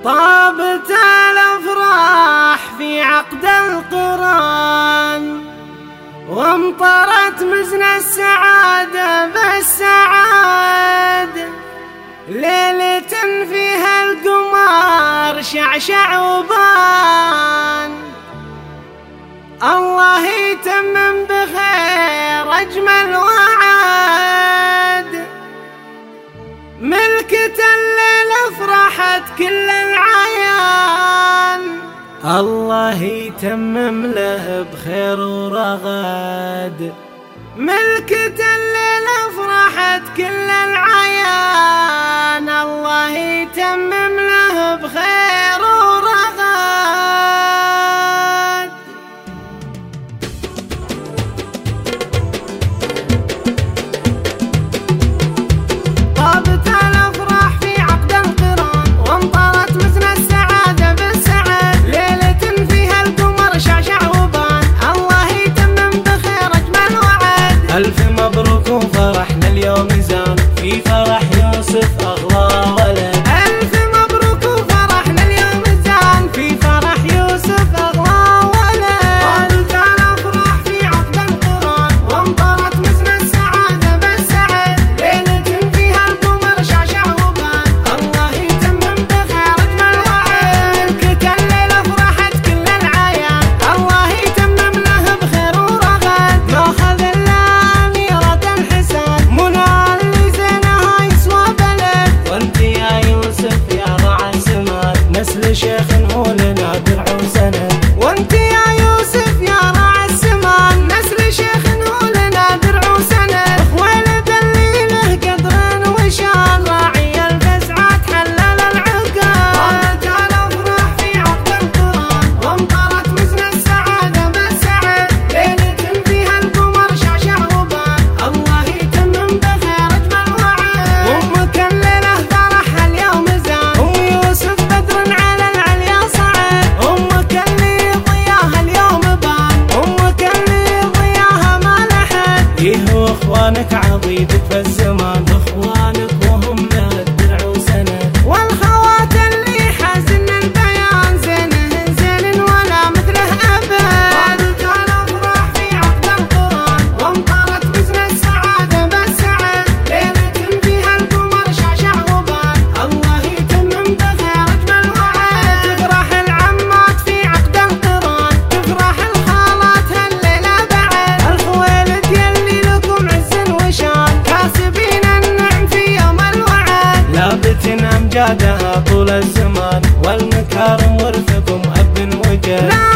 طابت الأفراح في عقد القران، وامطرت مزن السعادة بالسعاد، ليلة فيها القمر شعشع وبان. الله يتمم بخير أجمل وعد، ملكة الليل افرحت كل العيان. الله يتمم له بخير ورغد، ملكة الليل افرحت كل العيان. الله يتمم له بخير ورغد. طابت الافراح في عقد القران، وامطرت مزن السعادة بالسعاد، ليلة فيها القمر شعشع وبان. الله يتمم بخير اجمل وعد، الف مبروك وفرحنا اليوم زان، في فرح يوسف اغلى ولد. الف مبروك وفرحنا اليوم زان، في فرح يوسف اغلى ولد. طابت الافراح في عقد القران، وامطرت مزن السعادة بالسعاد، ليلة فيها القمر شعشع وبان. الله يتمم بخير اجمل وعد، ملكة الليل افرحت كل العيان. الله يتمم له بخير ورغد، ماخذ الا اميرة الحساد، منى اللي زينها يسوى بلد. وانت يا يوسف يا رعى السماد، نسل شيخ هو لنا درع وسند. وانت يا يوسف يا رعى السماد، نسل شيخ هو لنا درع وسند. ولد اللي له قدر وشان، راعي الفزعات حلل العقاد. طابت الافراح في عقد القران، وامطرت مزن السعادة بالسعاد، ليلة فيها القمر شعشع وبان. الله يتمم بخير اجمل وعد، امك الليلة فرحها اليوم زان، ام يوسف بدر على العليا صعد. امك اللي ضياها اليوم بان، امك اللي ضياها ما لحد. ايه واخوانك عضيدك في الزمان، اخوانك وهم له الدرع وسند. والخوات اللي حازن البيان، زينهن زين ولا مثله ابد. طابت الافراح في عقد القران، وامطرت مزن السعادة بالسعاد، ليلة فيها القمر شعشع وبان. الله يتمم بخير اجمل وعد، تفرح العمات في عقد القران، تفرح الخالات هالليلة بعد. الخويلد يلي لكم عز وشان، كاسبين النعم في يوم الوعد، لابتن امجادها طول الزمان، والمكارم ورثكم اب وجد.